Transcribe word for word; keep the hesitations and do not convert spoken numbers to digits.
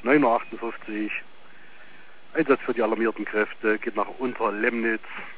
neun Uhr achtundfünfzig. Einsatz für die alarmierten Kräfte geht nach Unter Lemnitz.